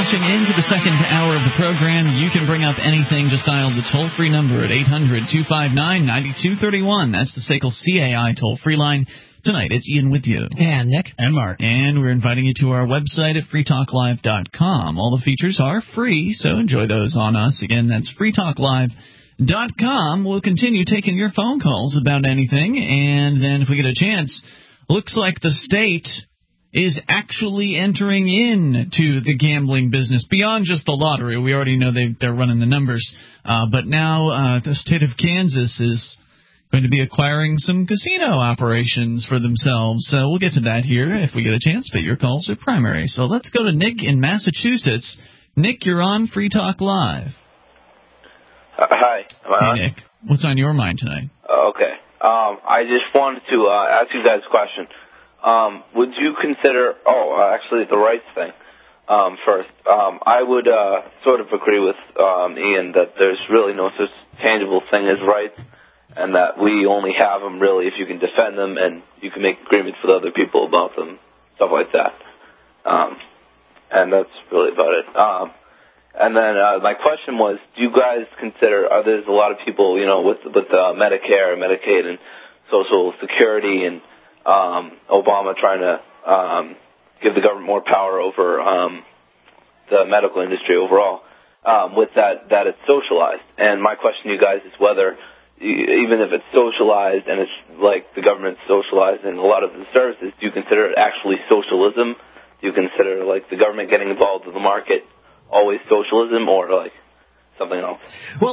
launching into the second hour of the program. You can bring up anything. Just dial the toll-free number at 800-259-9231. That's the SACL CAI toll-free line. Tonight, it's Ian with you. And Nick. And Mark. And we're inviting you to our website at freetalklive.com. All the features are free, so enjoy those on us. Again, that's freetalklive.com. We'll continue taking your phone calls about anything, and then if we get a chance, looks like the state is actually entering into the gambling business beyond just the lottery. We already know they're running the numbers, but now the state of Kansas is going to be acquiring some casino operations for themselves. So we'll get to that here if we get a chance, but your calls are primary. So let's go to Nick in Massachusetts. Nick, you're on Free Talk Live. Hi. Hey, Nick. What's on your mind tonight? Okay. I just wanted to ask you guys a question. Would you consider, actually the rights thing first. I would sort of agree with Ian that there's really no such tangible thing as rights, and that we only have them really if you can defend them and you can make agreements with other people about them, stuff like that. And that's really about it. And then my question was, do you guys consider, there's a lot of people, with Medicare and Medicaid and Social Security and Obama trying to give the government more power over the medical industry overall, with that it's socialized. And my question to you guys is whether, even if it's socialized and it's like the government's socializing a lot of the services, do you consider it actually socialism? Do you consider like the government getting involved with the market always socialism, or like something else? Well,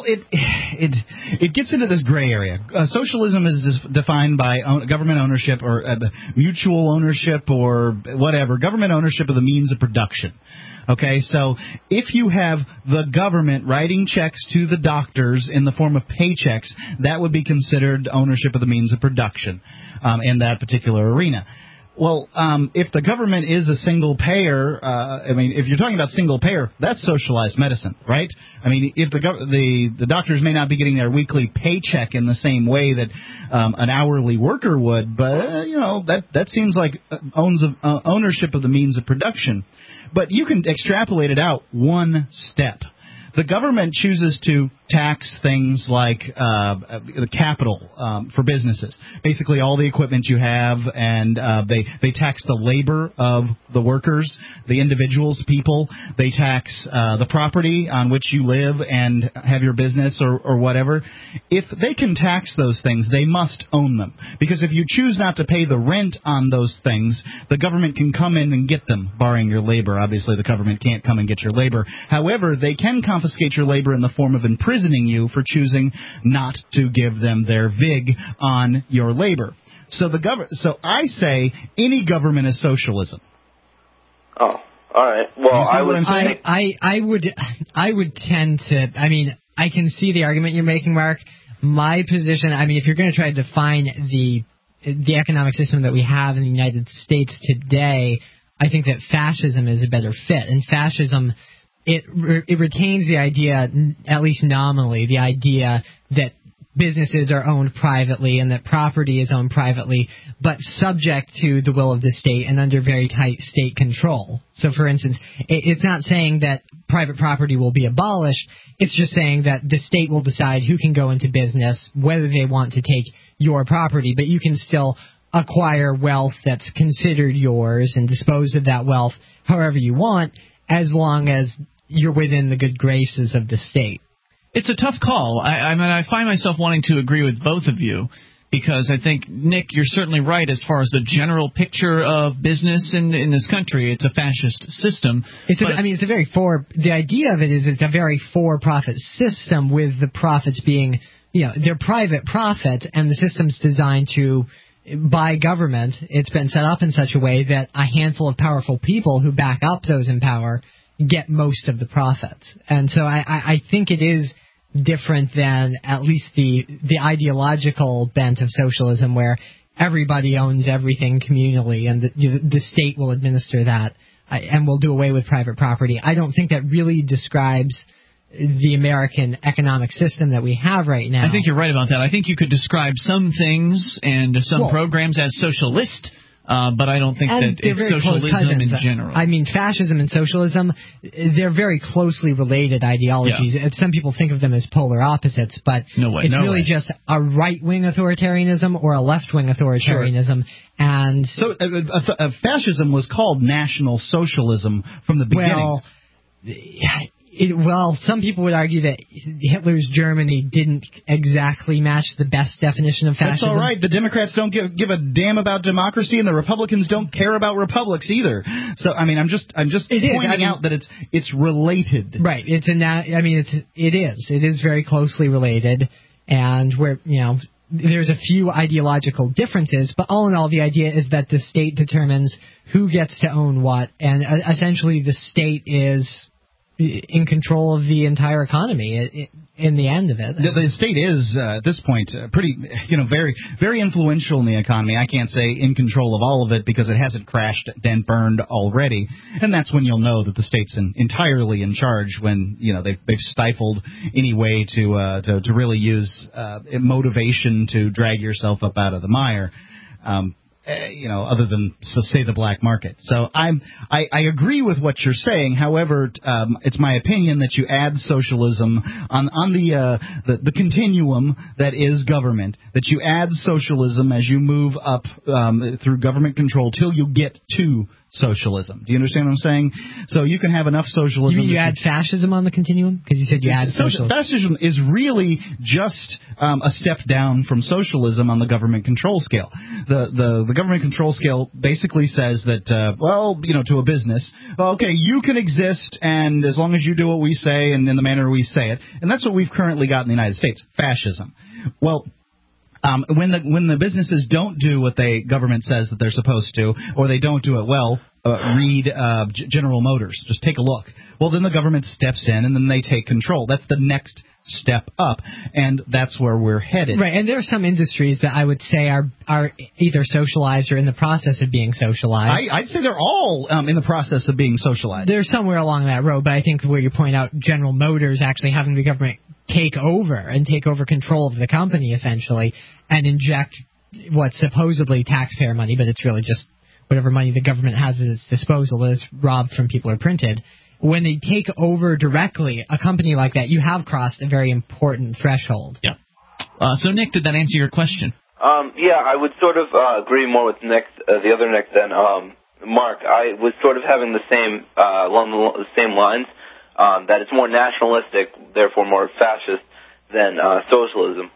it gets into this gray area. Socialism is defined by government ownership or mutual ownership or whatever, government ownership of the means of production. Okay, so if you have the government writing checks to the doctors in the form of paychecks, that would be considered ownership of the means of production in that particular arena. Well, if the government is a single payer, if you're talking about single payer, that's socialized medicine, right? I mean, if the doctors may not be getting their weekly paycheck in the same way that an hourly worker would, but that seems like ownership of the means of production. But you can extrapolate it out one step. The government chooses to tax things like the capital for businesses, basically all the equipment you have, and they tax the labor of the workers, the individuals, people. They tax the property on which you live and have your business or whatever. If they can tax those things, they must own them, because if you choose not to pay the rent on those things, the government can come in and get them, barring your labor. Obviously, the government can't come and get your labor. However, they can confiscate your labor in the form of imprisoning you for choosing not to give them their vig on your labor. So so I say any government is socialism. Oh, all right. Well, I would tend to. I mean, I can see the argument you're making, Mark. My position. I mean, if you're going to try to define the economic system that we have in the United States today, I think that fascism is a better fit. And fascism, it retains the idea, at least nominally, the idea that businesses are owned privately and that property is owned privately, but subject to the will of the state and under very tight state control. So, for instance, it's not saying that private property will be abolished. It's just saying that the state will decide who can go into business, whether they want to take your property, but you can still acquire wealth that's considered yours and dispose of that wealth however you want, as long as you're within the good graces of the state. It's a tough call. I find myself wanting to agree with both of you, because I think, Nick, you're certainly right as far as the general picture of business in this country. It's a fascist system. The idea of it is it's a very for-profit system, with the profits being, they're private profits, and the system's designed to, by government, it's been set up in such a way that a handful of powerful people who back up those in power get most of the profits. And so I think it is different than at least the ideological bent of socialism, where everybody owns everything communally and the state will administer that and will do away with private property. I don't think that really describes the American economic system that we have right now. I think you're right about that. I think you could describe some things and some programs as socialist. but I don't think that it's socialism in general. I mean, fascism and socialism, they're very closely related ideologies. Yeah. Some people think of them as polar opposites, but it's really just a right-wing authoritarianism or a left-wing authoritarianism. Sure. And so fascism was called National Socialism from the beginning. Well, some people would argue that Hitler's Germany didn't exactly match the best definition of fascism. That's all right. The Democrats don't give a damn about democracy, and the Republicans don't care about republics either. So, I mean, I'm just pointing out that it's related. Right. It is very closely related, and there's a few ideological differences, but all in all, the idea is that the state determines who gets to own what, and essentially the state is in control of the entire economy in the end of it. The state is, at this point, pretty, very, very influential in the economy. I can't say in control of all of it because it hasn't crashed and burned already. And that's when you'll know that the state's entirely in charge, when, they've stifled any way to really use motivation to drag yourself up out of the mire. Other than, say, the black market. So I agree with what you're saying. However, it's my opinion that you add socialism on the continuum that is government, that you add socialism as you move up through government control till you get to socialism. Do you understand what I'm saying? So you can have enough socialism. You mean you add fascism on the continuum? Because you said you add socialism. Fascism is really just a step down from socialism on the government control scale. The government control scale basically says that, to a business, okay, you can exist, and as long as you do what we say and in the manner we say it, and that's what we've currently got in the United States, fascism. Well, when the businesses don't do what government says that they're supposed to, or they don't do it well, read General Motors. Just take a look. Well, then the government steps in, and then they take control. That's the next step up, and that's where we're headed. Right, and there are some industries that I would say are either socialized or in the process of being socialized. I'd say they're all in the process of being socialized. They're somewhere along that road, but I think where you point out General Motors actually having the government take over control of the company, essentially, and inject what's supposedly taxpayer money, but it's really just whatever money the government has at its disposal that is robbed from people or printed. When they take over directly a company like that, you have crossed a very important threshold. Yeah. So, Nick, did that answer your question? Yeah, I would sort of agree more with Nick, the other Nick, than Mark. I was sort of having the same along the same lines, that it's more nationalistic, therefore more fascist than socialism.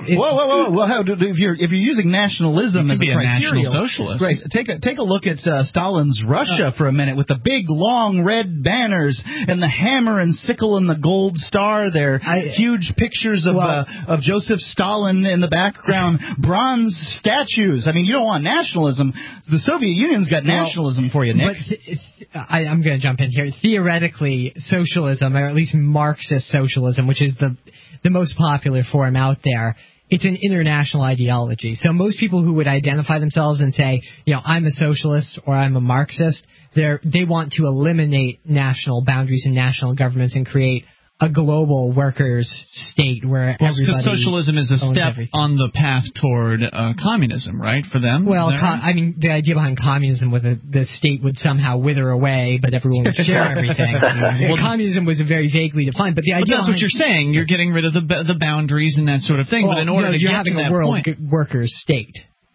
Whoa! If you're using nationalism as a criteria, socialist, right? Take a look at Stalin's Russia for a minute, with the big long red banners and the hammer and sickle and the gold star there. Huge pictures of Joseph Stalin in the background, bronze statues. I mean, you don't want nationalism. The Soviet Union's got nationalism for you, Nick. But I'm going to jump in here. Theoretically, socialism, or at least Marxist socialism, which is the most popular form out there, it's an international ideology. So most people who would identify themselves and say, I'm a socialist or I'm a Marxist, they want to eliminate national boundaries and national governments and create a global workers' state where everybody because socialism is a step everything on the path toward communism, right, for them? Well, the idea behind communism was that the state would somehow wither away, but everyone would share everything. Well, communism was very vaguely defined, but the idea that's what you're saying. You're getting rid of the boundaries and that sort of thing. But in order to get to that point, a workers' state.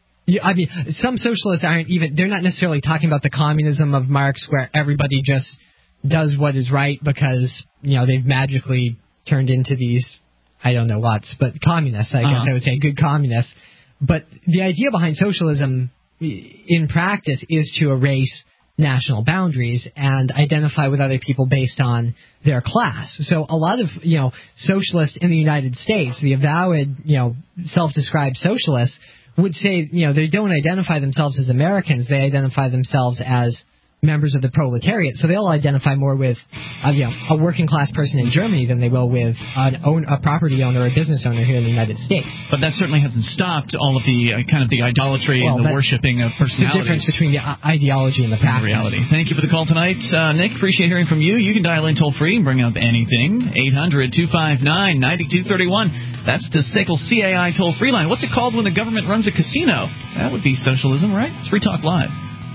Some socialists they're not necessarily talking about the communism of Marx where everybody just does what is right because, they've magically turned into these, I don't know what, but communists, I guess I would say, good communists. But the idea behind socialism in practice is to erase national boundaries and identify with other people based on their class. So a lot of, socialists in the United States, the avowed, self-described socialists, would say, they don't identify themselves as Americans, they identify themselves as members of the proletariat, so they'll identify more with a working class person in Germany than they will with a property owner or a business owner here in the United States. But that certainly hasn't stopped all of the kind of the idolatry and the worshipping of personalities. The difference between the ideology and the practice. Reality. Thank you for the call tonight, Nick. Appreciate hearing from you. You can dial in toll free and bring up anything. 800-259-9231. That's the SACL CAI toll-free line. What's it called when the government runs a casino? That would be socialism, right? It's Free Talk Live.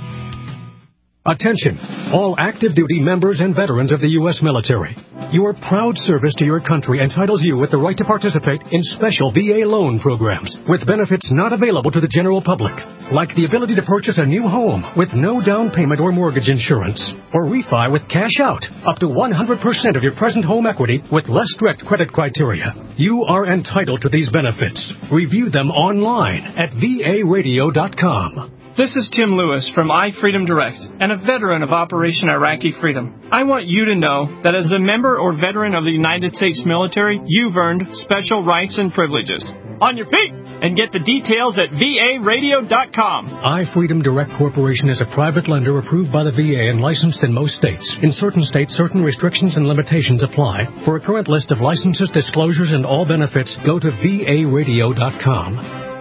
Attention, all active duty members and veterans of the U.S. military. Your proud service to your country entitles you with the right to participate in special VA loan programs with benefits not available to the general public, like the ability to purchase a new home with no down payment or mortgage insurance, or refi with cash out up to 100% of your present home equity with less strict credit criteria. You are entitled to these benefits. Review them online at VARadio.com. This is Tim Lewis from iFreedom Direct and a veteran of Operation Iraqi Freedom. I want you to know that as a member or veteran of the United States military, you've earned special rights and privileges. On your feet! And get the details at VARadio.com. iFreedom Direct Corporation is a private lender approved by the VA and licensed in most states. In certain states, certain restrictions and limitations apply. For a current list of licenses, disclosures, and all benefits, go to VARadio.com.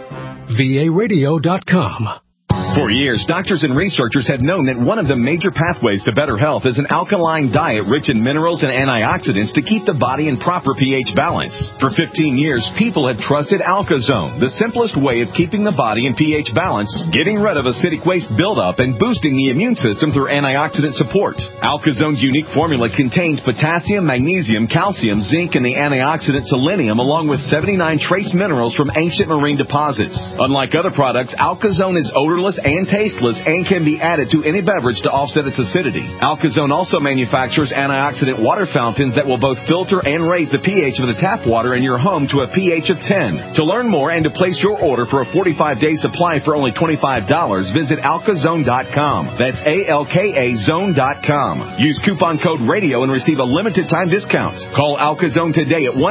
VARadio.com. For years, doctors and researchers have known that one of the major pathways to better health is an alkaline diet rich in minerals and antioxidants to keep the body in proper pH balance. For 15 years, people have trusted AlkaZone, the simplest way of keeping the body in pH balance, getting rid of acidic waste buildup, and boosting the immune system through antioxidant support. AlkaZone's unique formula contains potassium, magnesium, calcium, zinc, and the antioxidant selenium, along with 79 trace minerals from ancient marine deposits. Unlike other products, AlkaZone is odorless and tasteless and can be added to any beverage to offset its acidity. AlkaZone also manufactures antioxidant water fountains that will both filter and raise the pH of the tap water in your home to a pH of 10. To learn more and to place your order for a 45-day supply for only $25, visit alkazone.com. That's ALKAZone.com. Use coupon code RADIO and receive a limited time discount. Call AlkaZone today at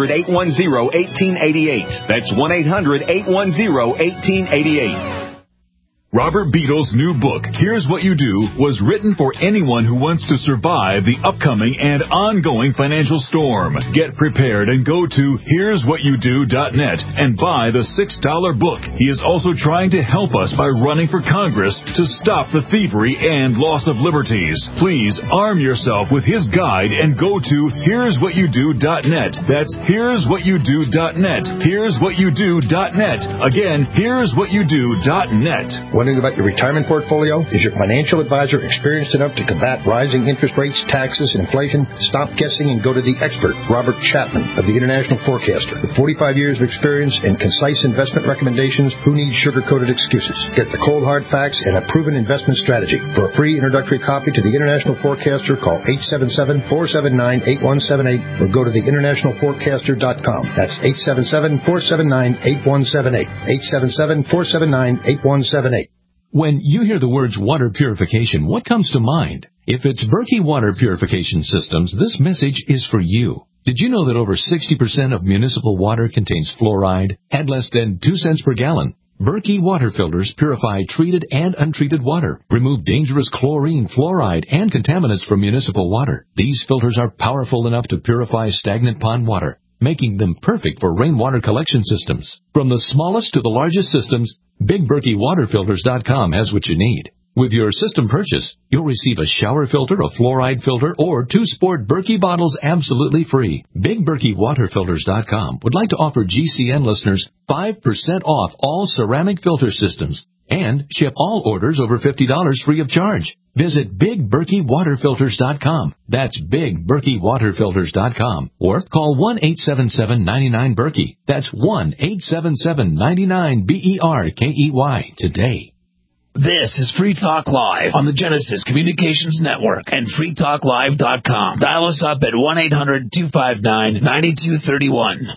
1-800-810-1888. That's 1-800-810-1888. Robert Beadle's new book, Here's What You Do, was written for anyone who wants to survive the upcoming and ongoing financial storm. Get prepared and go to here'swhatyoudo.net and buy the $6 book. He is also trying to help us by running for Congress to stop the thievery and loss of liberties. Please arm yourself with his guide and go to here'swhatyoudo.net. That's here'swhatyoudo.net. Here'swhatyoudo.net. Again, here'swhatyoudo.net. Wondering about your retirement portfolio? Is your financial advisor experienced enough to combat rising interest rates, taxes, and inflation? Stop guessing and go to the expert, Robert Chapman of the International Forecaster. With 45 years of experience and concise investment recommendations, who needs sugar-coated excuses? Get the cold hard facts and a proven investment strategy. For a free introductory copy to the International Forecaster, call 877-479-8178 or go to theinternationalforecaster.com. That's 877-479-8178. 877-479-8178. When you hear the words water purification, what comes to mind? If it's Berkey Water Purification Systems, this message is for you. Did you know that over 60% of municipal water contains fluoride at less than 2 cents per gallon? Berkey water filters purify treated and untreated water, remove dangerous chlorine, fluoride, and contaminants from municipal water. These filters are powerful enough to purify stagnant pond water, making them perfect for rainwater collection systems. From the smallest to the largest systems, BigBerkeyWaterFilters.com has what you need. With your system purchase, you'll receive a shower filter, a fluoride filter, or 2 sport Berkey bottles absolutely free. BigBerkeyWaterFilters.com would like to offer GCN listeners 5% off all ceramic filter systems and ship all orders over $50 free of charge. Visit BigBerkeyWaterFilters.com. That's BigBerkeyWaterFilters.com. Or call 1-877-99-BERKEY. That's 1-877-99-BERKEY today. This is Free Talk Live on the Genesis Communications Network and freetalklive.com. Dial us up at 1-800-259-9231.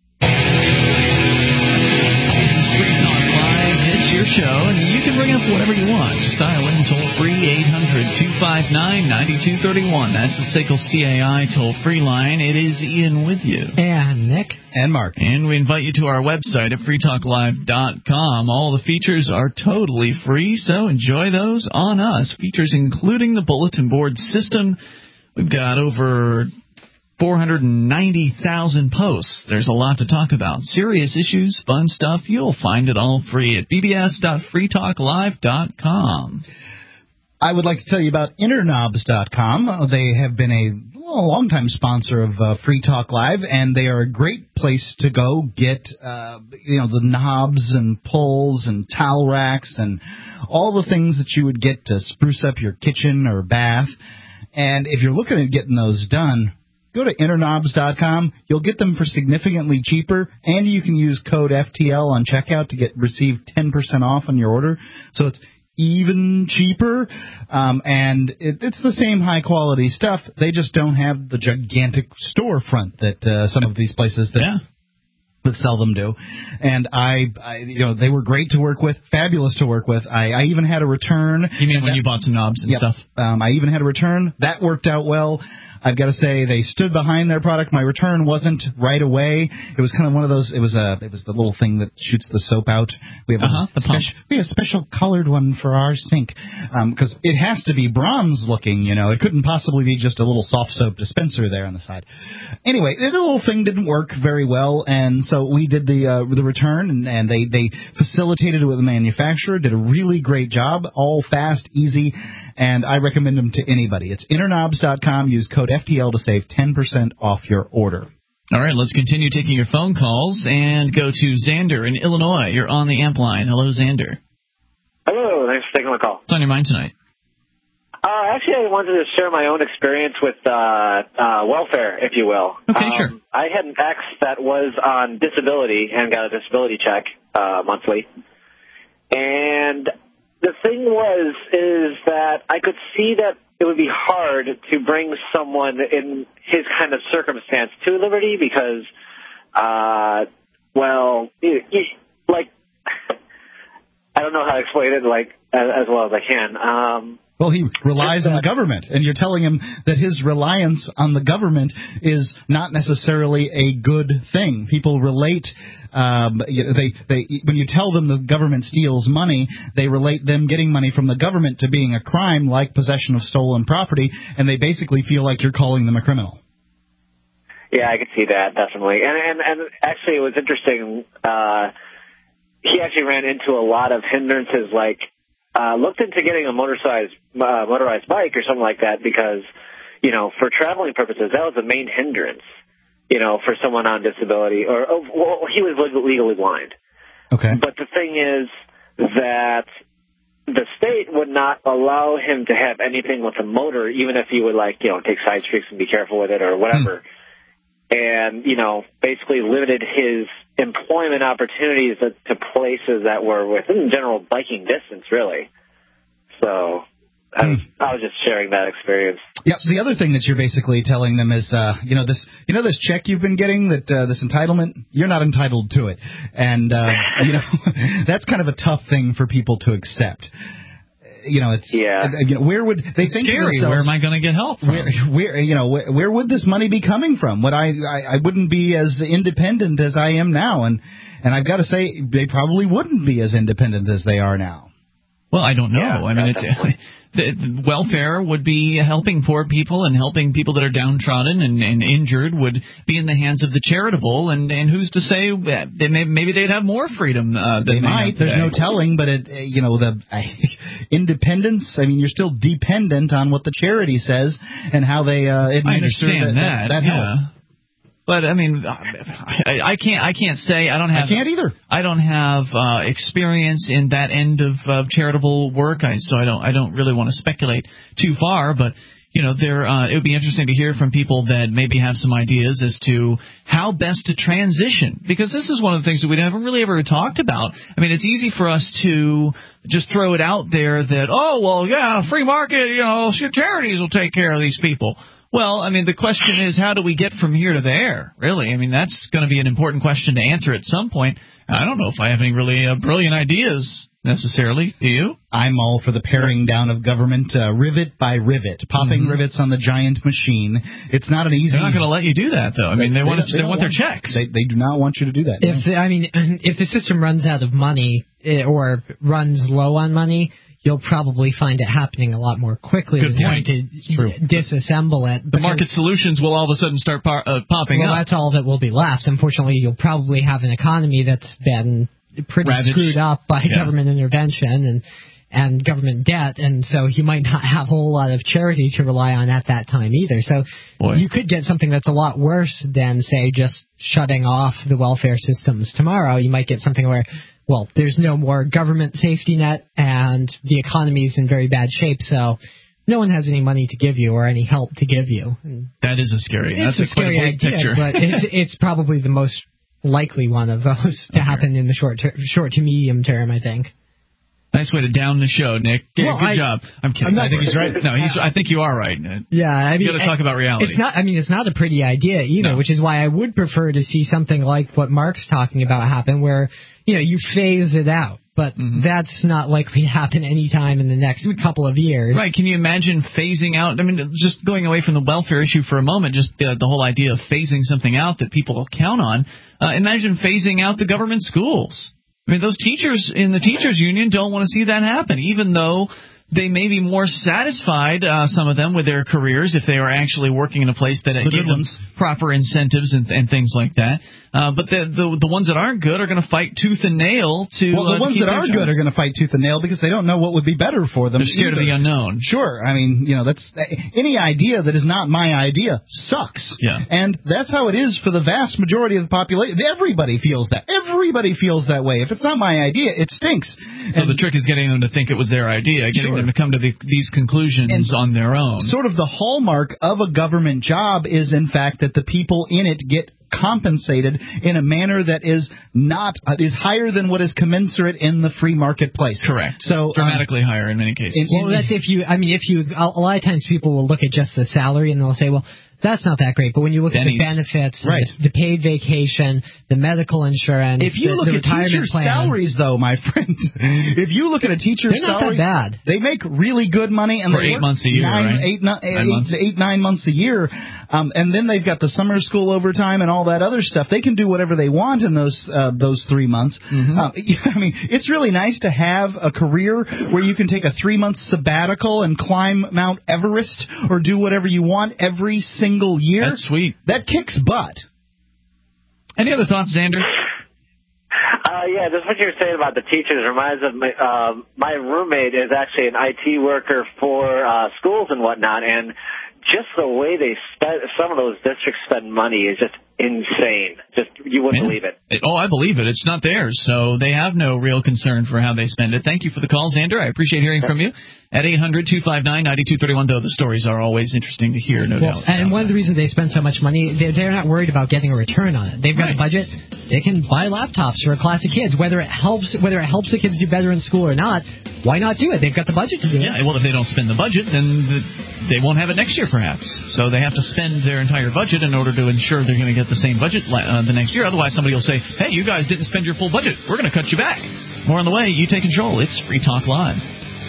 Show, and you can bring up whatever you want. Just dial in toll-free 800-259-9231. That's the SACL CAI toll-free line. It is Ian with you. And Nick. And Mark. And we invite you to our website at freetalklive.com. All the features are totally free, so enjoy those on us. Features including the bulletin board system. We've got over 490,000 posts. There's a lot to talk about. Serious issues, fun stuff. You'll find it all free at bbs.freetalklive.com. I would like to tell you about Interknobs.com. They have been a long-time sponsor of Free Talk Live, and they are a great place to go get, the knobs and pulls and towel racks and all the things that you would get to spruce up your kitchen or bath. And if you're looking at getting those done, go to Interknobs.com. You'll get them for significantly cheaper, and you can use code FTL on checkout to receive 10% off on your order. So it's even cheaper, and it's the same high-quality stuff. They just don't have the gigantic storefront that some of these places that sell them do. And they were great to work with, fabulous to work with. I even had a return. You mean when you bought some knobs and stuff? I even had a return. That worked out well. I've got to say they stood behind their product. My return wasn't right away. It was kind of one of those. It was the little thing that shoots the soap out. We have a special colored one for our sink because it has to be bronze looking. It couldn't possibly be just a little soft soap dispenser there on the side. Anyway, the little thing didn't work very well, and so we did the return, and they facilitated it with the manufacturer. Did a really great job, all fast, easy, and I recommend them to anybody. It's Interknobs.com. Use code FTL to save 10% off your order. All right, let's continue taking your phone calls and go to Xander in Illinois. You're on the amp line. Hello, Xander. Hello, thanks for taking my call. What's on your mind tonight? Actually, I wanted to share my own experience with welfare, if you will. Okay, sure. I had an ex that was on disability and got a disability check monthly. And the thing is that I could see that it would be hard to bring someone in his kind of circumstance to Liberty because, I don't know how to explain it as well as I can. Well, he relies on the government, and you're telling him that his reliance on the government is not necessarily a good thing. People relate, when you tell them the government steals money, they relate them getting money from the government to being a crime like possession of stolen property, and they basically feel like you're calling them a criminal. Yeah, I could see that, definitely. And actually, it was interesting. He actually ran into a lot of hindrances, looked into getting a motorized bike or something like that because, for traveling purposes, that was the main hindrance, for someone on disability. He was legally blind. Okay. But the thing is that the state would not allow him to have anything with a motor, even if he would, take side streets and be careful with it or whatever. And, basically limited his employment opportunities to places that were within general biking distance, really. So I was just sharing that experience. Yeah. So the other thing that you're basically telling them is, this check you've been getting, this entitlement, you're not entitled to it, and that's kind of a tough thing for people to accept. Where would they think scary? Where am I going to get help from? Where would this money be coming from? I wouldn't be as independent as I am now, and I've got to say they probably wouldn't be as independent as they are now. Well, I don't know. The welfare would be helping poor people and helping people that are downtrodden and injured would be in the hands of the charitable, and who's to say that maybe they'd have more freedom than they might. There's no telling, but independence. I mean, you're still dependent on what the charity says and how they administer that help. But I mean, I can't say I don't have. I can't either. I don't have experience in that end of charitable work, so I don't really want to speculate too far. But it would be interesting to hear from people that maybe have some ideas as to how best to transition, because this is one of the things that we haven't really ever talked about. I mean, it's easy for us to just throw it out there that free market, charities will take care of these people. Well, I mean, the question is, how do we get from here to there, really? I mean, that's going to be an important question to answer at some point. I don't know if I have any really brilliant ideas necessarily. Do you? I'm all for the paring down of government, rivet by rivet, popping rivets on the giant machine. It's not an easy... They're not going to let you do that, though. I mean, they want their checks. They do not want you to do that. If the system runs out of money or runs low on money, you'll probably find it happening a lot more quickly than trying to disassemble it. The market solutions will all of a sudden start popping up. Well, that's all that will be left. Unfortunately, you'll probably have an economy that's been pretty ravaged. screwed up by government intervention and government debt, and so he might not have a whole lot of charity to rely on at that time either. So you could get something that's a lot worse than, say, just shutting off the welfare systems tomorrow. You might get something where, well, there's no more government safety net, and the economy's in very bad shape, so no one has any money to give you or any help to give you. That is a scary. It's that's a scary idea, picture. but it's probably the most likely one of those to happen in the short to medium term, I think. Nice way to down the show, Nick. Yeah, good job. I'm kidding. I think he's right. No, I think you are right. Yeah, I mean, you got to talk about reality. It's not a pretty idea either, which is why I would prefer to see something like what Mark's talking about happen, where you phase it out. But that's not likely to happen anytime in the next couple of years. Right. Can you imagine phasing out? I mean, just going away from the welfare issue for a moment, just the whole idea of phasing something out that people count on. Imagine phasing out the government schools. I mean, those teachers in the teachers union don't want to see that happen, even though they may be more satisfied, some of them, with their careers if they are actually working in a place that gives them proper incentives and things like that. But the ones that aren't good are going to fight tooth and nail to. Well, the ones that are good are going to fight tooth and nail because they don't know what would be better for them. They're scared of the unknown. Sure, I mean, that's any idea that is not my idea sucks. Yeah, and that's how it is for the vast majority of the population. Everybody feels that. Everybody feels that way. If it's not my idea, it stinks. So the trick is getting them to think it was their idea, getting them to come to these conclusions on their own. Sort of the hallmark of a government job is, in fact, that the people in it get compensated in a manner that is higher than what is commensurate in the free marketplace. Correct. So dramatically higher in many cases. Well, that's if you a lot of times people will look at just the salary and they'll say, well, that's not that great. But when you look at the benefits, the paid vacation, the medical insurance, if you look the at retirement teachers' plan, salaries, though, my friend, if you look at a teacher's salary, they're not that bad. They make really good money, and for 8 months a year, right? 9 months a year, and then they've got the summer school overtime and all that other stuff. They can do whatever they want in those 3 months. I mean, it's really nice to have a career where you can take a 3-month sabbatical and climb Mount Everest or do whatever you want every single year. That's sweet. That kicks butt. Any other thoughts, Xander? Yeah, just what you were saying about the teachers reminds of my roommate is actually an IT worker for schools and whatnot, and just the way some of those districts spend money is just insane. Just you wouldn't believe it. I believe it. It's not theirs, so they have no real concern for how they spend it. Thank you for the call, Xander. I appreciate hearing from you. At 800-259-9231, though, the stories are always interesting to hear, no doubt. And one of the reasons they spend so much money, they're not worried about getting a return on it. They've got a budget. They can buy laptops for a class of kids. Whether it helps the kids do better in school or not, why not do it? They've got the budget to do it. Yeah, well, if they don't spend the budget, then they won't have it next year, perhaps. So they have to spend their entire budget in order to ensure they're going to get the same budget the next year. Otherwise, somebody will say, hey, you guys didn't spend your full budget. We're going to cut you back. More on the way. You take control. It's Free Talk Live.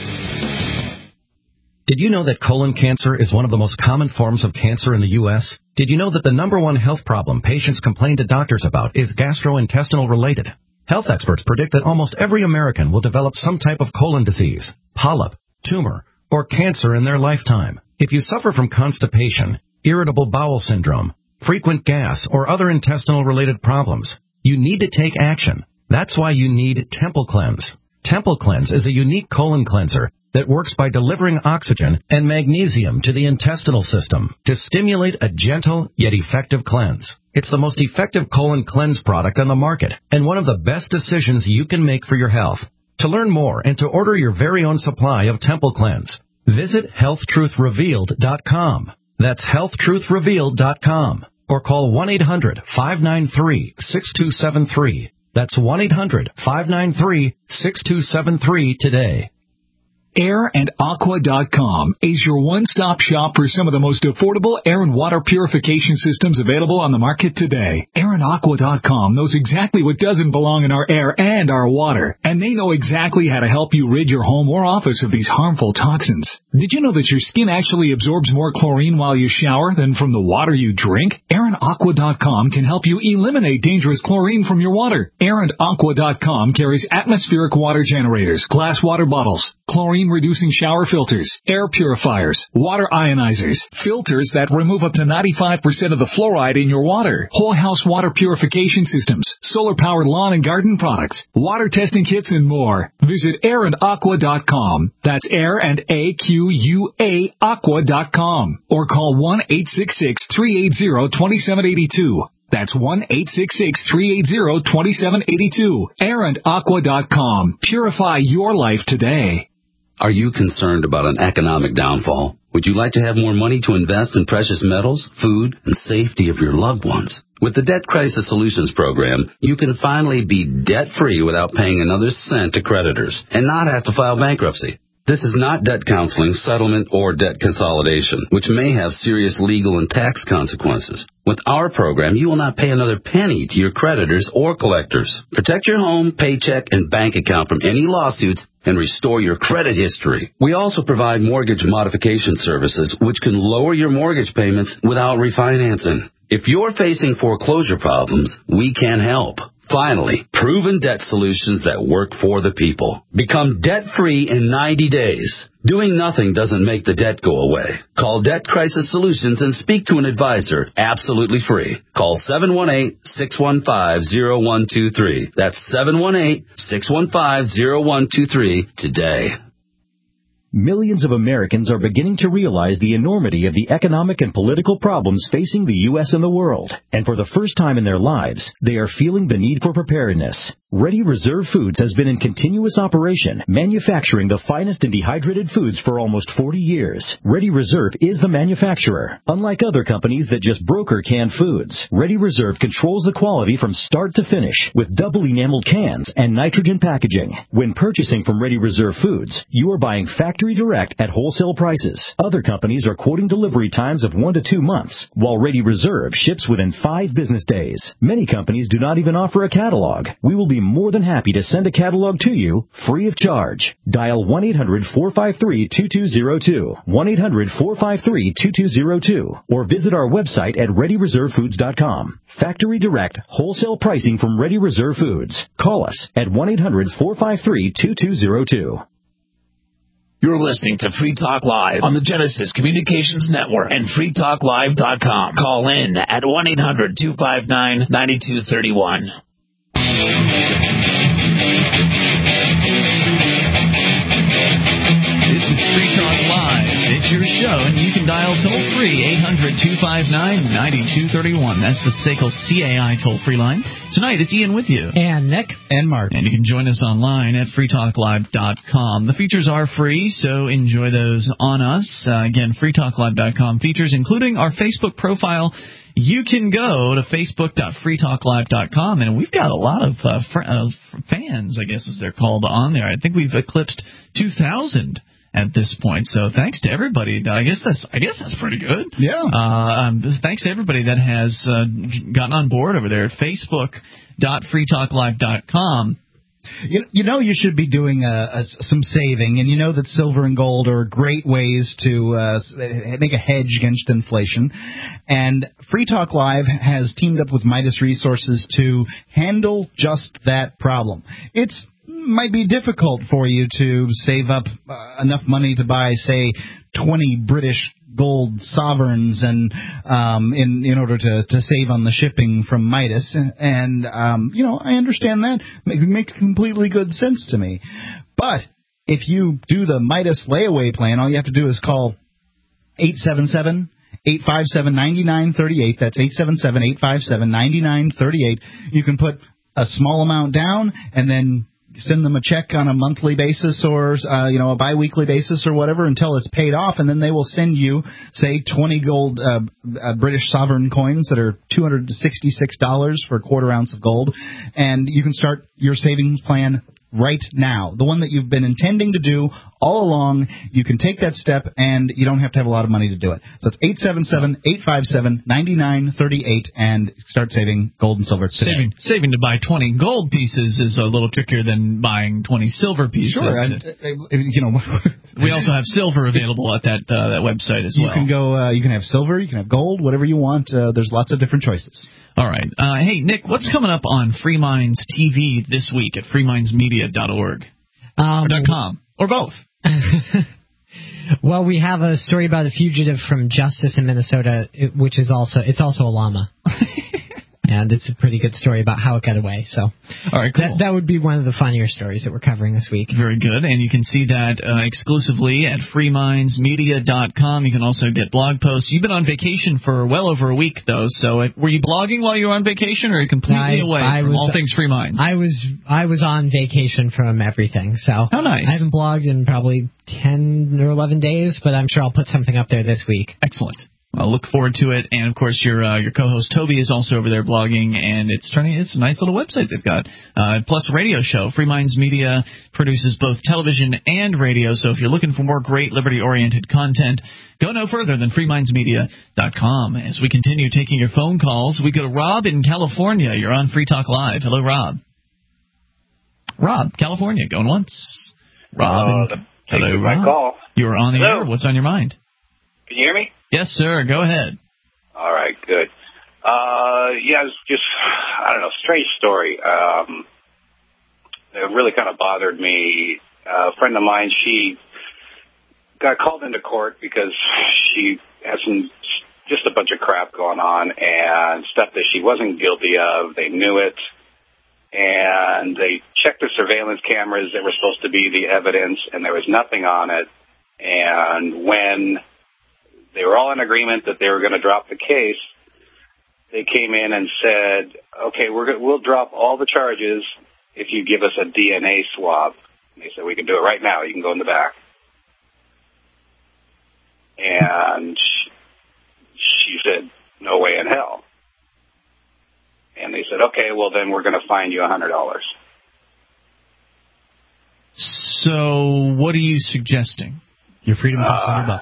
Did you know that colon cancer is one of the most common forms of cancer in the U.S.? Did you know that the number one health problem patients complain to doctors about is gastrointestinal related? Health experts predict that almost every American will develop some type of colon disease, polyp, tumor, or cancer in their lifetime. If you suffer from constipation, irritable bowel syndrome, frequent gas, or other intestinal related problems, you need to take action. That's why you need Temple Cleanse. Temple Cleanse is a unique colon cleanser that works by delivering oxygen and magnesium to the intestinal system to stimulate a gentle yet effective cleanse. It's the most effective colon cleanse product on the market and one of the best decisions you can make for your health. To learn more and to order your very own supply of Temple Cleanse, visit healthtruthrevealed.com. That's healthtruthrevealed.com or call 1-800-593-6273. That's 1-800-593-6273 today. AirandAqua.com is your one-stop shop for some of the most affordable air and water purification systems available on the market today. AirandAqua.com knows exactly what doesn't belong in our air and our water, and they know exactly how to help you rid your home or office of these harmful toxins. Did you know that your skin actually absorbs more chlorine while you shower than from the water you drink? AirandAqua.com can help you eliminate dangerous chlorine from your water. AirandAqua.com carries atmospheric water generators, glass water bottles, chlorine-reducing shower filters, air purifiers, water ionizers, filters that remove up to 95% of the fluoride in your water, whole house water purification systems, solar-powered lawn and garden products, water testing kits, and more. Visit airandaqua.com. That's air and AQUA aqua.com. Or call 1-866-380-2782. That's 1-866-380-2782. airandaqua.com. Purify your life today. Are you concerned about an economic downfall? Would you like to have more money to invest in precious metals, food, and safety of your loved ones? With the Debt Crisis Solutions Program, you can finally be debt-free without paying another cent to creditors and not have to file bankruptcy. This is not debt counseling, settlement, or debt consolidation, which may have serious legal and tax consequences. With our program, you will not pay another penny to your creditors or collectors. Protect your home, paycheck, and bank account from any lawsuits and restore your credit history. We also provide mortgage modification services, which can lower your mortgage payments without refinancing. If you're facing foreclosure problems, we can help. Finally, proven debt solutions that work for the people. Become debt-free in 90 days. Doing nothing doesn't make the debt go away. Call Debt Crisis Solutions and speak to an advisor absolutely free. Call 718-615-0123. That's 718-615-0123 today. Millions of Americans are beginning to realize the enormity of the economic and political problems facing the U.S. and the world. And for the first time in their lives, they are feeling the need for preparedness. Ready Reserve Foods has been in continuous operation, manufacturing the finest in dehydrated foods for almost 40 years. Ready Reserve is the manufacturer. Unlike other companies that just broker canned foods, Ready Reserve controls the quality from start to finish with double enameled cans and nitrogen packaging. When purchasing from Ready Reserve Foods, you are buying factory direct at wholesale prices. Other companies are quoting delivery times of 1 to 2 months, while Ready Reserve ships within 5 business days. Many companies do not even offer a catalog. We will be more than happy to send a catalog to you free of charge. Dial 1-800-453-2202, 1-800-453-2202, or visit our website at ReadyReserveFoods.com. Factory direct, wholesale pricing from Ready Reserve Foods. Call us at 1-800-453-2202. You're listening to Free Talk Live on the Genesis Communications Network and freetalklive.com. Call in at 1-800-259-9231. This is Free Talk Live. It's your show, and you can dial toll-free 800-259-9231. That's the SACL CAI toll-free line. Tonight, it's Ian with you. And Nick. And Mark. And you can join us online at freetalklive.com. The features are free, so enjoy those on us. Again, freetalklive.com features, including our Facebook profile. You can go to facebook.freetalklive.com, and we've got a lot of fans, I guess as they're called, on there. I think we've eclipsed 2,000 at this point. So thanks to everybody. I guess that's pretty good. Yeah. Thanks to everybody that has gotten on board over there at facebook.freetalklive.com. You know you should be doing some saving, and you know that silver and gold are great ways to make a hedge against inflation. And Free Talk Live has teamed up with Midas Resources to handle just that problem. It's might be difficult for you to save up enough money to buy, say, 20 British gold sovereigns and in order to save on the shipping from Midas. And, I understand that. It makes completely good sense to me. But if you do the Midas layaway plan, all you have to do is call 877-857-9938. That's 877-857-9938. You can put a small amount down and then send them a check on a monthly basis or, a biweekly basis or whatever until it's paid off, and then they will send you, say, 20 gold British sovereign coins that are $266 for a quarter ounce of gold, and you can start your savings plan right now. The one that you've been intending to do all along, you can take that step, and you don't have to have a lot of money to do it. So it's 877-857-9938, and start saving gold and silver today. Saving to buy 20 gold pieces is a little trickier than buying 20 silver pieces. Sure, and, we also have silver available at that website as well. You can go. You can have silver, you can have gold, whatever you want. There's lots of different choices. All right. Hey, Nick, what's coming up on Free Minds TV this week at freemindsmedia.org? Or .com? Or both? Well, we have a story about a fugitive from justice in Minnesota, which is also a llama. And it's a pretty good story about how it got away. So, all right, cool. That would be one of the funnier stories that we're covering this week. Very good. And you can see that exclusively at freemindsmedia.com. You can also get blog posts. You've been on vacation for well over a week, though. So were you blogging while you were on vacation, or are you completely away from all things Free Minds? I was on vacation from everything. So how nice. I haven't blogged in probably 10 or 11 days, but I'm sure I'll put something up there this week. Excellent. I'll look forward to it, and of course your co-host Toby is also over there blogging, and it's a nice little website they've got. Plus a radio show. Free Minds Media produces both television and radio, so if you're looking for more great liberty-oriented content, go no further than freemindsmedia.com. As we continue taking your phone calls, we go to Rob in California. You're on Free Talk Live. Hello, Rob. Rob, California, going once. Rob. Hello, Rob. My call. You're on the air. What's on your mind? Can you hear me? Yes, sir. Go ahead. All right, good. It's just, I don't know, strange story. It really kind of bothered me. A friend of mine, she got called into court because she had just a bunch of crap going on and stuff that she wasn't guilty of. They knew it. And they checked the surveillance cameras that were supposed to be the evidence, and there was nothing on it. And when they were all in agreement that they were going to drop the case, they came in and said, okay, we'll drop all the charges if you give us a DNA swab. And they said, we can do it right now. You can go in the back. And she said, no way in hell. And they said, okay, well, then we're going to fine you $100. So what are you suggesting? Your freedom costs $100.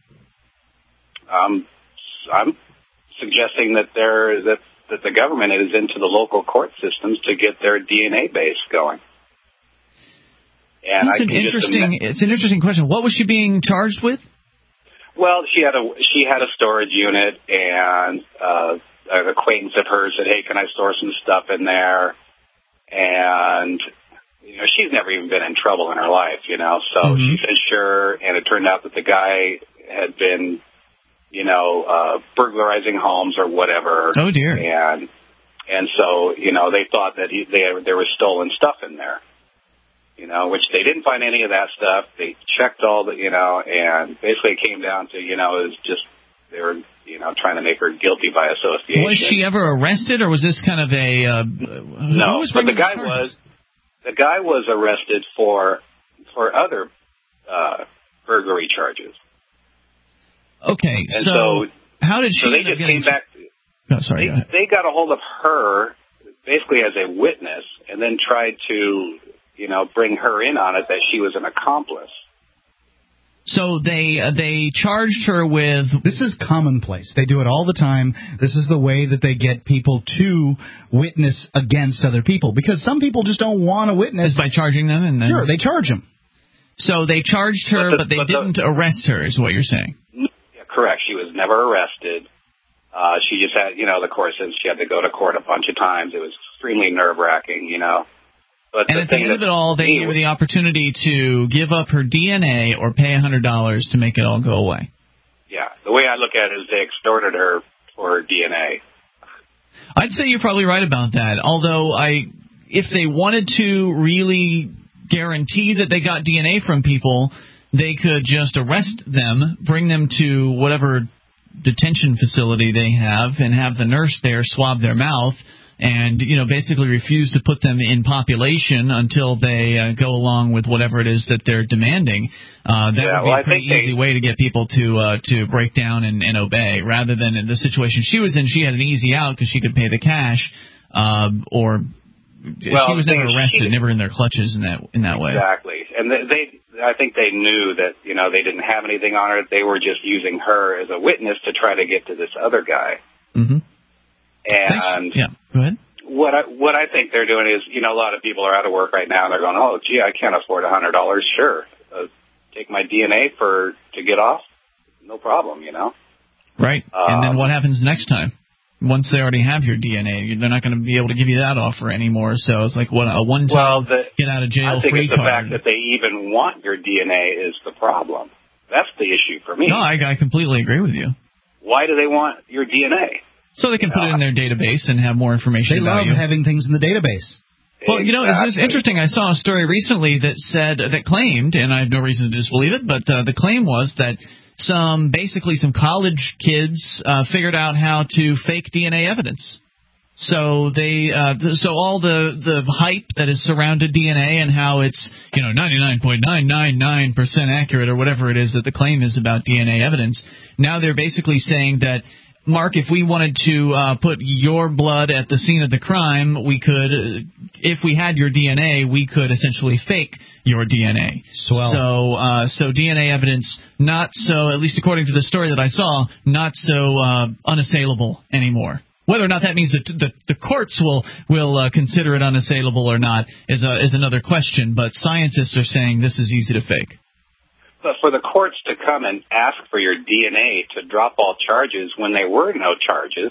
I'm suggesting that that the government is into the local court systems to get their DNA base going. And it's an interesting question. What was she being charged with? Well, she had a storage unit, and an acquaintance of hers said, "Hey, can I store some stuff in there?" And she's never even been in trouble in her life, So she said sure, and it turned out that the guy had been burglarizing homes or whatever. Oh dear. And so, they thought that there was stolen stuff in there, which they didn't find any of that stuff. They checked all the, and basically it came down to, it was just, they were, trying to make her guilty by association. Was she ever arrested, or was this kind of a, no, but the guy was arrested for other, burglary charges. Okay, and so how did she? So they just came back. No, sorry. They got a hold of her basically as a witness, and then tried to, bring her in on it that she was an accomplice. So they charged her with. This is commonplace. They do it all the time. This is the way that they get people to witness against other people, because some people just don't want to witness. Just by charging them, and then sure, they charge them. So they charged her, but they didn't arrest her, is what you're saying. Correct. She was never arrested. She just had, the court says she had to go to court a bunch of times. It was extremely nerve-wracking, But and at the end of it all, they gave her the opportunity to give up her DNA or pay $100 to make it all go away. Yeah. The way I look at it is they extorted her for her DNA. I'd say you're probably right about that. Although if they wanted to really guarantee that they got DNA from people, they could just arrest them, bring them to whatever detention facility they have, and have the nurse there swab their mouth and, basically refuse to put them in population until they go along with whatever it is that they're demanding. That would be a pretty easy way to get people to break down and obey, rather than in the situation she was in. She had an easy out because she could pay the cash, she was never arrested, never in their clutches in that way. Exactly. And I think they knew that, they didn't have anything on her. They were just using her as a witness to try to get to this other guy. Mm-hmm. And yeah, go ahead. What I think they're doing is, a lot of people are out of work right now, and they're going, oh, gee, I can't afford $100. Sure. Take my DNA to get off. No problem, Right. And then what happens next time? once they already have your DNA, they're not going to be able to give you that offer anymore. So it's like what a one-time get out of jail free card. I think it's the fact that they even want your DNA is the problem. That's the issue for me. No, I completely agree with you. Why do they want your DNA? So they can put it in their database and have more information about you. They love having things in the database. Well, it's just interesting. I saw a story recently that claimed, and I have no reason to disbelieve it, but the claim was that some college kids figured out how to fake DNA evidence. So so all the hype that has surrounded DNA and how it's 99.999% accurate or whatever it is that the claim is about DNA evidence. Now they're basically saying that, Mark, if we wanted to put your blood at the scene of the crime, we could, if we had your DNA, we could essentially fake your DNA. So DNA evidence not so, at least according to the story that I saw, not so unassailable anymore. Whether or not that means that the courts will consider it unassailable or not is another question. But scientists are saying this is easy to fake. But for the courts to come and ask for your DNA to drop all charges when there were no charges,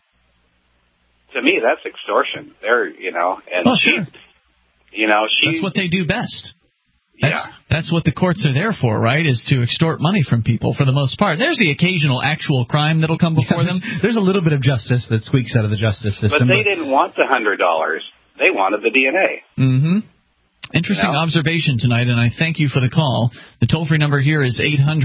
to me that's extortion. Sure. That's what they do best. That's what the courts are there for, right? Is to extort money from people for the most part. There's the occasional actual crime that'll come before them. There's a little bit of justice that squeaks out of the justice system. But they didn't want the $100. They wanted the DNA. Mm-hmm. Interesting observation tonight, and I thank you for the call. The toll-free number here is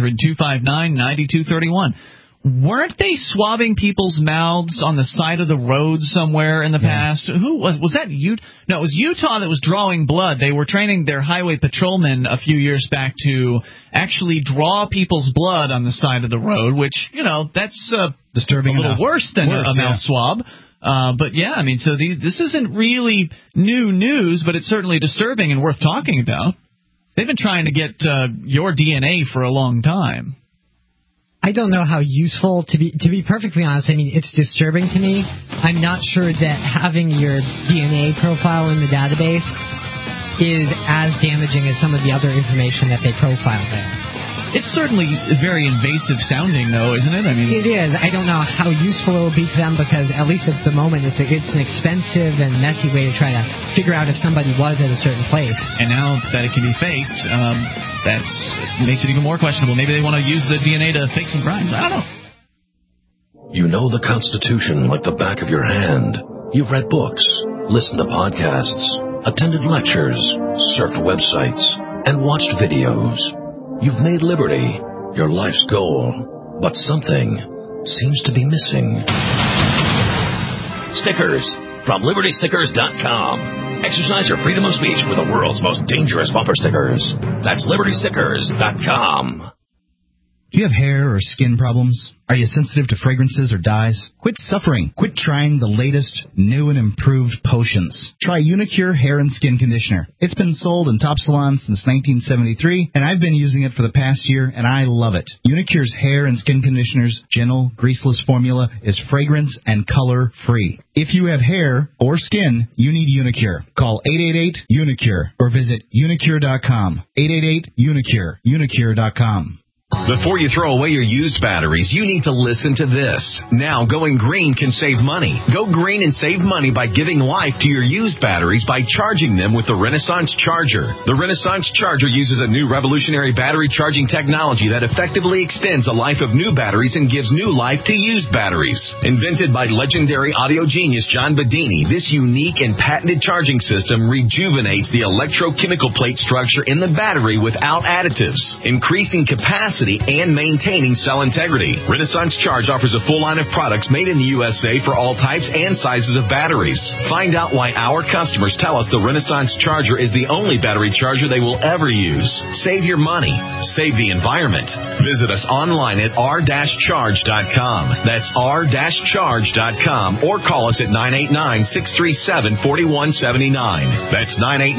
800-259-9231. Weren't they swabbing people's mouths on the side of the road somewhere in the past? Who was that? No, it was Utah that was drawing blood. They were training their highway patrolmen a few years back to actually draw people's blood on the side of the road, which, that's disturbing a little worse than a mouth swab. But this isn't really new news, but it's certainly disturbing and worth talking about. They've been trying to get your DNA for a long time. I don't know how useful, to be perfectly honest. I mean, it's disturbing to me. I'm not sure that having your DNA profile in the database is as damaging as some of the other information that they profile there. It's certainly very invasive sounding, though, isn't it? I mean, it is. I don't know how useful it will be to them because, at least at the moment, it's an expensive and messy way to try to figure out if somebody was at a certain place. And now that it can be faked, that makes it even more questionable. Maybe they want to use the DNA to fake some crimes. I don't know. You know the Constitution like the back of your hand. You've read books, listened to podcasts, attended lectures, surfed websites, and watched videos. You've made liberty your life's goal, but something seems to be missing. Stickers from LibertyStickers.com. Exercise your freedom of speech with the world's most dangerous bumper stickers. That's LibertyStickers.com. Do you have hair or skin problems? Are you sensitive to fragrances or dyes? Quit suffering. Quit trying the latest, new and improved potions. Try Unicure Hair and Skin Conditioner. It's been sold in top salons since 1973, and I've been using it for the past year, and I love it. Unicure's hair and skin conditioner's gentle, greaseless formula is fragrance and color-free. If you have hair or skin, you need Unicure. Call 888-UNICURE or visit unicure.com. 888-UNICURE. Unicure.com. Before you throw away your used batteries, you need to listen to this. Now, going green can save money. Go green and save money by giving life to your used batteries by charging them with the Renaissance Charger. The Renaissance Charger uses a new revolutionary battery charging technology that effectively extends the life of new batteries and gives new life to used batteries. Invented by legendary audio genius John Bedini, this unique and patented charging system rejuvenates the electrochemical plate structure in the battery without additives, increasing capacity and maintaining cell integrity. Renaissance Charge offers a full line of products made in the USA for all types and sizes of batteries. Find out why our customers tell us the Renaissance Charger is the only battery charger they will ever use. Save your money. Save the environment. Visit us online at r-charge.com. That's r-charge.com or call us at 989-637-4179. That's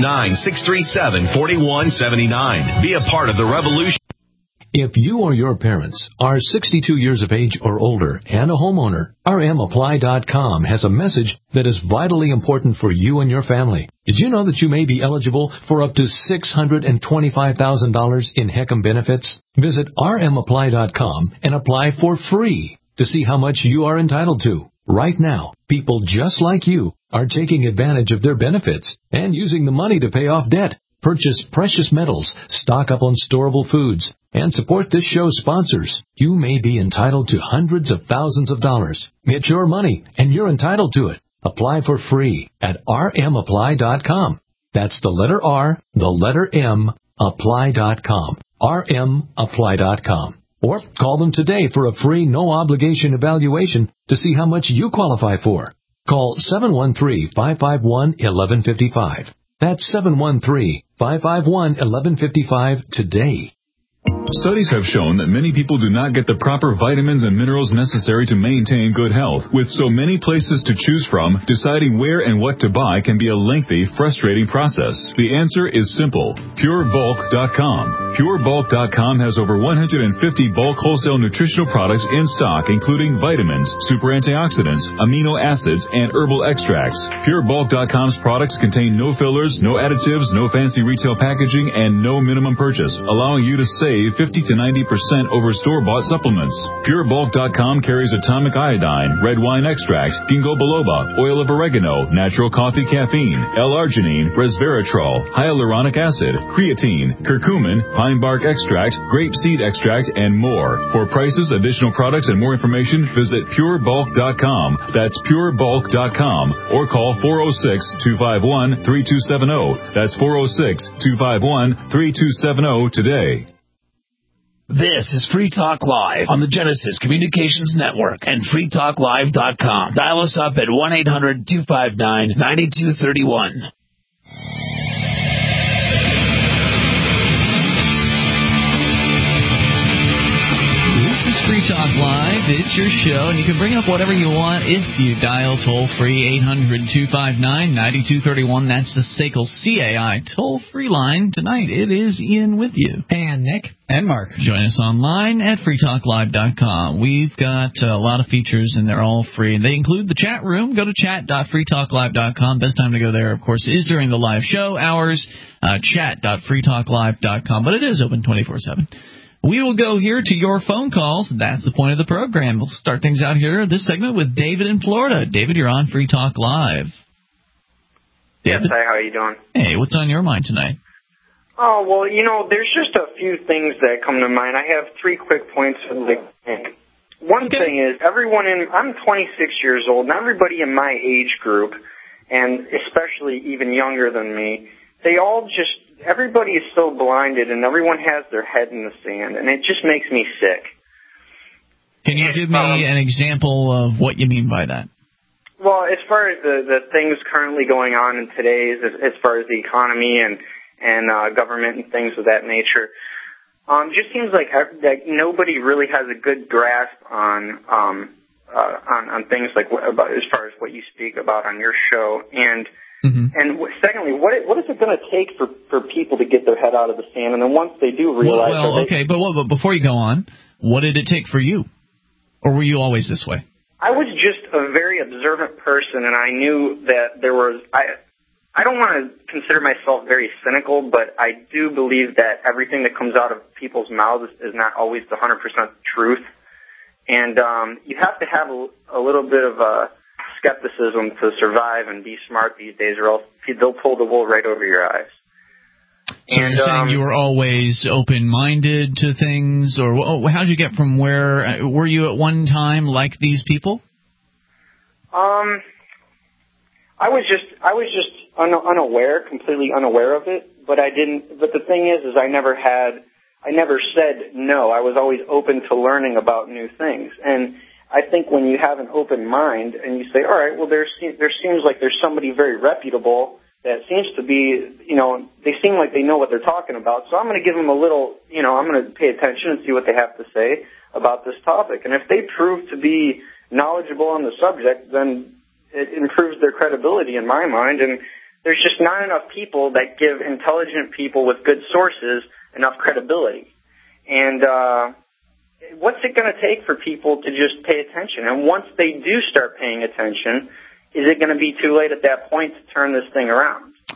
989-637-4179. Be a part of the revolution. If you or your parents are 62 years of age or older and a homeowner, rmapply.com has a message that is vitally important for you and your family. Did you know that you may be eligible for up to $625,000 in HECM benefits? Visit rmapply.com and apply for free to see how much you are entitled to. Right now, people just like you are taking advantage of their benefits and using the money to pay off debt, purchase precious metals, stock up on storable foods, and support this show's sponsors. You may be entitled to hundreds of thousands of dollars. It's your money, and you're entitled to it. Apply for free at rmapply.com. That's the letter R, the letter M, apply.com. rmapply.com. Or call them today for a free, no-obligation evaluation to see how much you qualify for. Call 713-551-1155. That's 713-551-1155 today. Studies have shown that many people do not get the proper vitamins and minerals necessary to maintain good health. With so many places to choose from, deciding where and what to buy can be a lengthy, frustrating process. The answer is simple. PureBulk.com. PureBulk.com has over 150 bulk wholesale nutritional products in stock, including vitamins, super antioxidants, amino acids, and herbal extracts. PureBulk.com's products contain no fillers, no additives, no fancy retail packaging, and no minimum purchase, allowing you to save 50 to 90% over store-bought supplements. PureBulk.com carries atomic iodine, red wine extract, ginkgo biloba, oil of oregano, natural coffee caffeine, L-arginine, resveratrol, hyaluronic acid, creatine, curcumin, pine bark extract, grape seed extract, and more. For prices, additional products, and more information, visit PureBulk.com. That's PureBulk.com. Or call 406-251-3270. That's 406-251-3270 today. This is Free Talk Live on the Genesis Communications Network and freetalklive.com. Dial us up at 1-800-259-9231. Free Talk Live. It's your show, and you can bring up whatever you want if you dial toll-free 800-259-9231. That's the SACL CAI toll-free line. Tonight, it is Ian with you. And Nick. And Mark. Join us online at freetalklive.com. We've got a lot of features, and they're all free. They include the chat room. Go to chat.freetalklive.com. Best time to go there, of course, is during the live show hours, chat.freetalklive.com. But it is open 24/7. We will go here to your phone calls. That's the point of the program. We'll start things out here, this segment, with David in Florida. David, you're on Free Talk Live. David? Yes, hi, how are you doing? Hey, what's on your mind tonight? Oh, well, there's just a few things that come to mind. I have 3 quick points I'd like to make. One thing is, I'm 26 years old, and everybody in my age group, and especially even younger than me, everybody is so blinded, and everyone has their head in the sand, and it just makes me sick. Can you give me an example of what you mean by that? Well, as far as the things currently going on in today's, as far as the economy and government and things of that nature, just seems like nobody really has a good grasp on things like as far as what you speak about on your show. And secondly, what is it going to take for people to get their head out of the sand? And then once they do realize... But before you go on, what did it take for you? Or were you always this way? I was just a very observant person, and I knew that there was... I don't want to consider myself very cynical, but I do believe that everything that comes out of people's mouths is not always the 100% truth. And you have to have a little bit of skepticism to survive and be smart these days, or else they'll pull the wool right over your eyes. So you're saying you were always open-minded to things, or how'd you get from where were you at one time like these people? I was just unaware, completely unaware of it. But I didn't. But the thing is I never said no. I was always open to learning about new things. And I think when you have an open mind and you say, all right, well, there seems like there's somebody very reputable that seems to be, they seem like they know what they're talking about. So I'm going to give them a little, I'm going to pay attention and see what they have to say about this topic. And if they prove to be knowledgeable on the subject, then it improves their credibility in my mind. And there's just not enough people that give intelligent people with good sources enough credibility. And what's it going to take for people to just pay attention? And once they do start paying attention, is it going to be too late at that point to turn this thing around?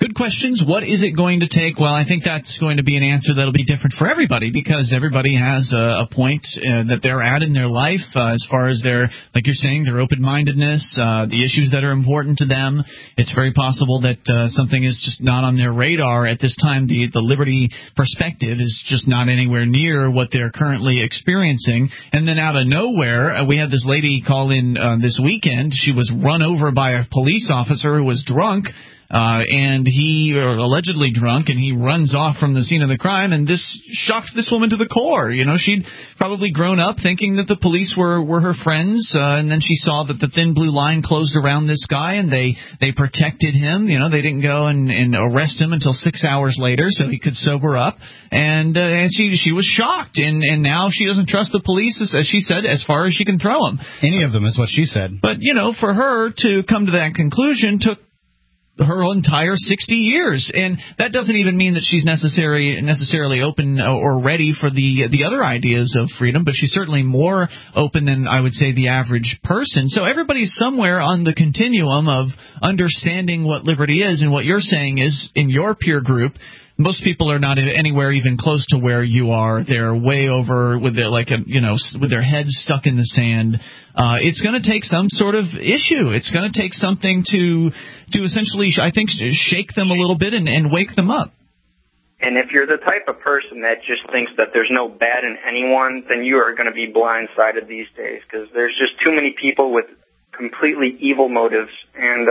Good questions. What is it going to take? Well, I think that's going to be an answer that'll be different for everybody, because everybody has a point that they're at in their life as far as their, like you're saying, their open-mindedness, the issues that are important to them. It's very possible that something is just not on their radar at this time. The liberty perspective is just not anywhere near what they're currently experiencing. And then out of nowhere, we had this lady call in this weekend. She was run over by a police officer who was drunk. And he allegedly drunk, and he runs off from the scene of the crime, and this shocked this woman to the core. You know, she'd probably grown up thinking that the police were her friends, and then she saw that the thin blue line closed around this guy, and they protected him. You know, they didn't go and arrest him until 6 hours later so he could sober up, and she was shocked, and now she doesn't trust the police, as she said, as far as she can throw them. Any of them is what she said. But, you know, for her to come to that conclusion took her entire 60 years, and that doesn't even mean that she's necessarily open or ready for the other ideas of freedom, but she's certainly more open than, I would say, the average person. So everybody's somewhere on the continuum of understanding what liberty is, and what you're saying is, in your peer group, most people are not anywhere even close to where you are. They're way over with their, with their heads stuck in the sand. It's going to take some sort of issue. It's going to take something to essentially, I think, shake them a little bit and wake them up. And if you're the type of person that just thinks that there's no bad in anyone, then you are going to be blindsided these days, because there's just too many people with completely evil motives, and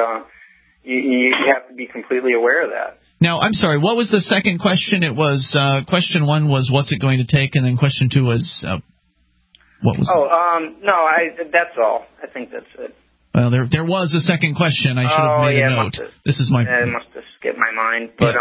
you have to be completely aware of that. Now, I'm sorry, what was the second question? It was, question one was, what's it going to take? And then question two was, what was that's all. I think that's it. Well, there was a second question. I should have made a note. This is my... I must have skipped my mind. But,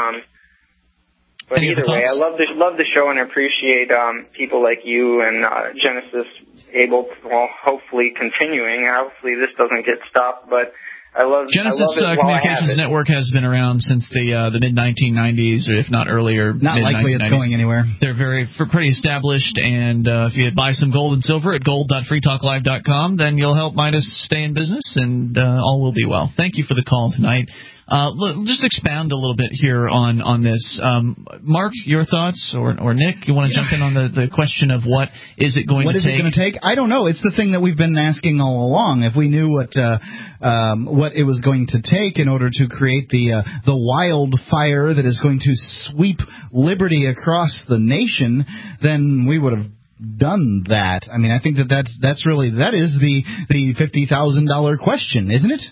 but Any either way, I love the show, and I appreciate people like you and Genesis able to, hopefully continuing. Hopefully this doesn't get stopped, but... Genesis Communications Network has been around since the mid-1990s, or if not earlier. Not likely it's going anywhere. They're pretty established, and if you buy some gold and silver at gold.freetalklive.com, then you'll help Midas stay in business, and all will be well. Thank you for the call tonight. Just expound a little bit here on this. Mark, your thoughts, or Nick, you want to jump in on the question of what is it going to take? What is it going to take? I don't know. It's the thing that we've been asking all along. If we knew what it was going to take in order to create the wildfire that is going to sweep liberty across the nation, then we would have done that. I mean, I think that is the $50,000 question, isn't it?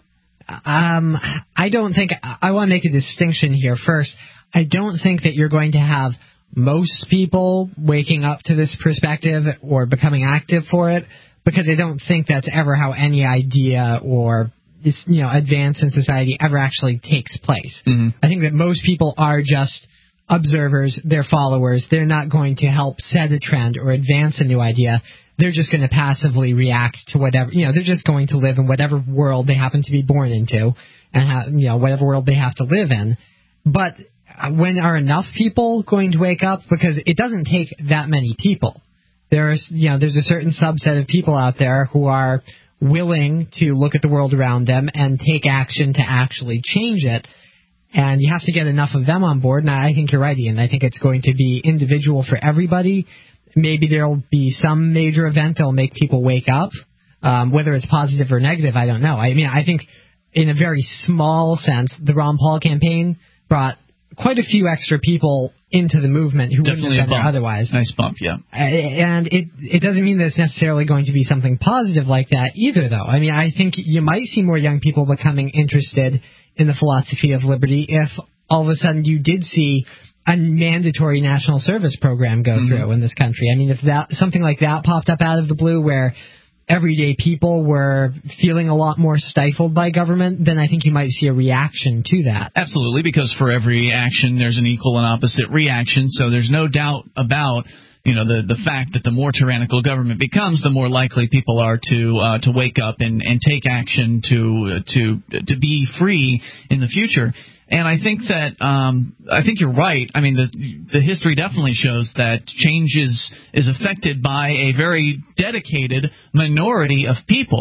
I don't think I want to make a distinction here. First, I don't think that you're going to have most people waking up to this perspective or becoming active for it, because I don't think that's ever how any idea or advance in society ever actually takes place. Mm-hmm. I think that most people are just observers, they're followers. They're not going to help set a trend or advance a new idea. They're just going to passively react to whatever, they're just going to live in whatever world they happen to be born into, and whatever world they have to live in. But when are enough people going to wake up? Because it doesn't take that many people. There's a certain subset of people out there who are willing to look at the world around them and take action to actually change it. And you have to get enough of them on board. And I think you're right, Ian. I think it's going to be individual for everybody. Maybe there'll be some major event that'll make people wake up. Whether it's positive or negative, I don't know. I mean, I think in a very small sense, the Ron Paul campaign brought quite a few extra people into the movement who wouldn't have been there otherwise. Nice bump, yeah. And it doesn't mean that it's necessarily going to be something positive like that either, though. I mean, I think you might see more young people becoming interested in the philosophy of liberty if all of a sudden you did see a mandatory national service program go through in this country. I mean, if something like that popped up out of the blue where everyday people were feeling a lot more stifled by government, then I think you might see a reaction to that. Absolutely, because for every action, there's an equal and opposite reaction. So there's no doubt about the fact that the more tyrannical government becomes, the more likely people are to wake up and take action to be free in the future. And I think you're right. I mean, the history definitely shows that change is affected by a very dedicated minority of people.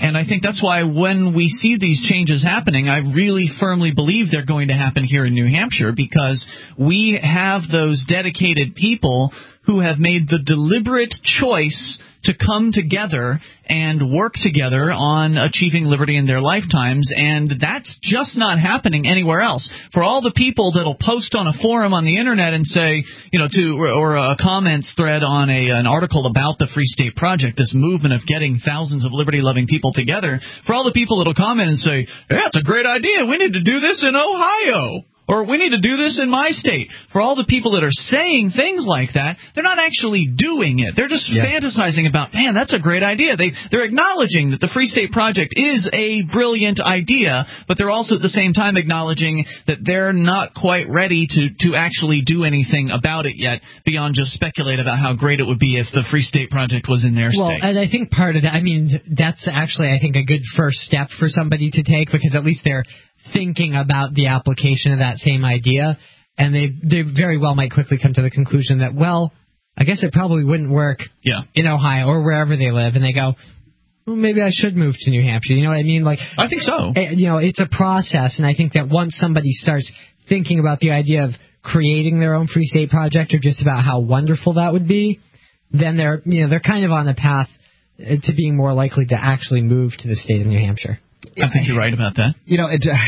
And I think that's why when we see these changes happening, I really firmly believe they're going to happen here in New Hampshire, because we have those dedicated people who have made the deliberate choice to come together and work together on achieving liberty in their lifetimes, and that's just not happening anywhere else. For all the people that'll post on a forum on the internet and say, or a comments thread on an article about the Free State Project, this movement of getting thousands of liberty-loving people together, for all the people that'll comment and say, yeah, it's a great idea, we need to do this in Ohio, or we need to do this in my state. For all the people that are saying things like that, they're not actually doing it. They're just fantasizing about, man, that's a great idea. They're acknowledging that the Free State Project is a brilliant idea, but they're also at the same time acknowledging that they're not quite ready to actually do anything about it yet, beyond just speculate about how great it would be if the Free State Project was in their state. Well, and I think part of that, that's actually, I think, a good first step for somebody to take, because at least they're thinking about the application of that same idea, and they very well might quickly come to the conclusion that, well, I guess it probably wouldn't work in Ohio or wherever they live, and they go, well, maybe I should move to New Hampshire. You know what I mean? I think so. It's a process, and I think that once somebody starts thinking about the idea of creating their own Free State Project, or just about how wonderful that would be, then they're kind of on the path to being more likely to actually move to the state of New Hampshire. I think you're right about that. The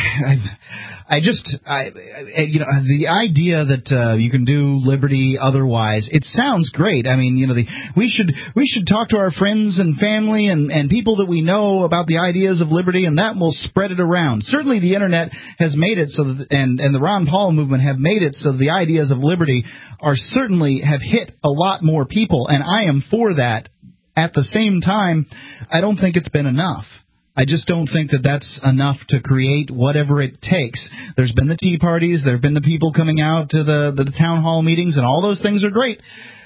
idea that you can do liberty otherwise, it sounds great. We should talk to our friends and family and people that we know about the ideas of liberty, and that will spread it around. Certainly, the internet has made it so that, and the Ron Paul movement have made it so the ideas of liberty have hit a lot more people, and I am for that. At the same time, I don't think it's been enough. I just don't think that that's enough to create whatever it takes. There's been the tea parties, there have been the people coming out to the town hall meetings, and all those things are great.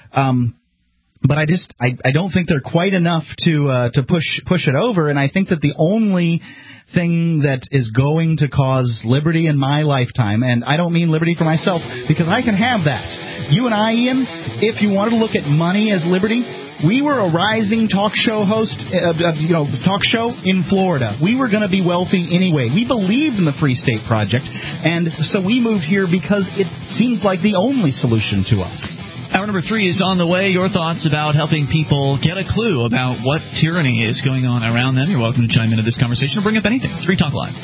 But I don't think they're quite enough to push it over. And I think that the only thing that is going to cause liberty in my lifetime, and I don't mean liberty for myself, because I can have that. You and I, Ian, if you wanted to look at money as liberty, we were a rising talk show host, talk show in Florida. We were going to be wealthy anyway. We believed in the Free State Project, and so we moved here because it seems like the only solution to us. Hour number 3 is on the way. Your thoughts about helping people get a clue about what tyranny is going on around them. You're welcome to chime into this conversation or bring up anything. It's Free Talk Live.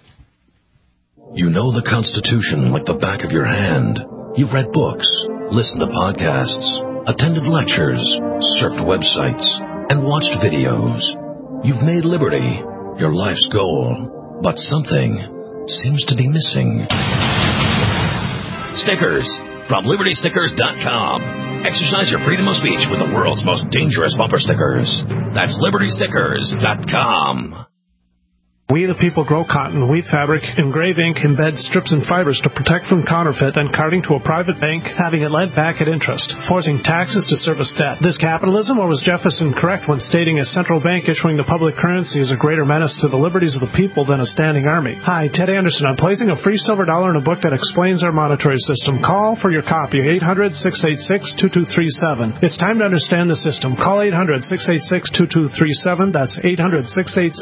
You know the Constitution like the back of your hand. You've read books, listened to podcasts, attended lectures, surfed websites, and watched videos. You've made liberty your life's goal, but something seems to be missing. Stickers from LibertyStickers.com. Exercise your freedom of speech with the world's most dangerous bumper stickers. That's LibertyStickers.com. We the people grow cotton, weave fabric, engrave ink, embed strips and fibers to protect from counterfeit, then carting to a private bank, having it lent back at interest, forcing taxes to service debt. This capitalism, or was Jefferson correct when stating a central bank issuing the public currency is a greater menace to the liberties of the people than a standing army? Hi, Ted Anderson. I'm placing a free silver dollar in a book that explains our monetary system. Call for your copy, 800-686-2237. It's time to understand the system. Call 800-686-2237. That's 800-686